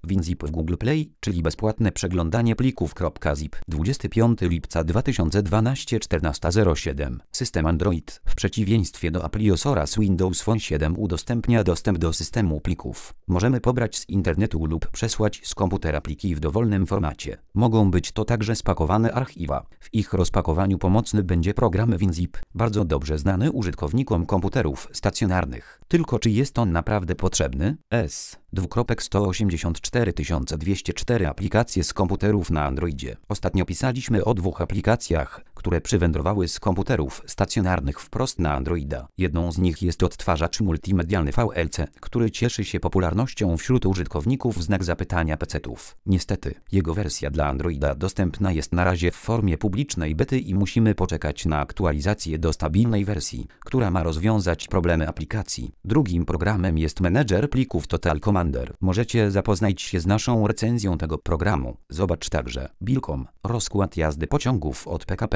WinZip w Google Play, czyli bezpłatne przeglądanie plików.zip. 25 lipca 2012 14:07. System Android, w przeciwieństwie do iOS oraz Windows Phone 7, udostępnia dostęp do systemu plików. Możemy pobrać z internetu lub przesłać z komputera pliki w dowolnym formacie. Mogą być to także spakowane archiwa. W ich rozpakowaniu pomocny będzie program WinZip, bardzo dobrze znany użytkownikom komputerów stacjonarnych. Tylko czy jest on naprawdę potrzebny? 184 aplikacje z komputerów na Androidzie. Ostatnio pisaliśmy o 2 aplikacjach, które przywędrowały z komputerów stacjonarnych wprost na Androida. Jedną z nich jest odtwarzacz multimedialny VLC, który cieszy się popularnością wśród użytkowników znak zapytania PC-ów. Niestety, jego wersja dla Androida dostępna jest na razie w formie publicznej bety i musimy poczekać na aktualizację do stabilnej wersji, która ma rozwiązać problemy aplikacji. Drugim programem jest menedżer plików Total Commander. Możecie zapoznać się z naszą recenzją tego programu. Zobacz także Bilkom, rozkład jazdy pociągów od PKP.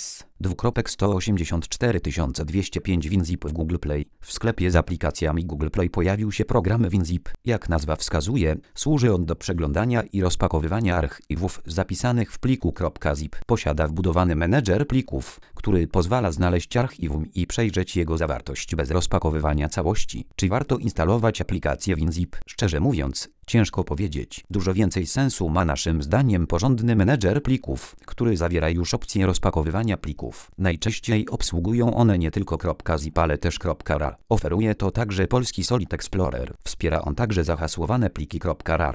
184 WinZip w Google Play. W sklepie z aplikacjami Google Play pojawił się program WinZip. Jak nazwa wskazuje, służy on do przeglądania i rozpakowywania archiwów zapisanych w pliku.zip. Posiada wbudowany menedżer plików, który pozwala znaleźć archiwum i przejrzeć jego zawartość bez rozpakowywania całości. Czy warto instalować aplikację WinZip? Szczerze mówiąc, ciężko powiedzieć. Dużo więcej sensu ma naszym zdaniem porządny menedżer plików, który zawiera już opcję rozpakowywania plików. Najczęściej obsługują one nie tylko .zip, ale też .rar. Oferuje to także polski Solid Explorer. Wspiera on także zahasłowane pliki .rar.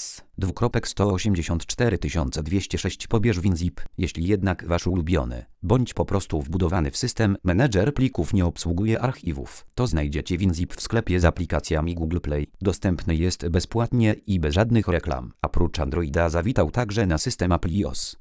184 pobierz WinZip. Jeśli jednak wasz ulubiony, bądź po prostu wbudowany w system menedżer plików nie obsługuje archiwów, to znajdziecie WinZip w sklepie z aplikacjami Google Play. Dostępny jest bezpłatnie i bez żadnych reklam. A prócz Androida zawitał także na system iOS.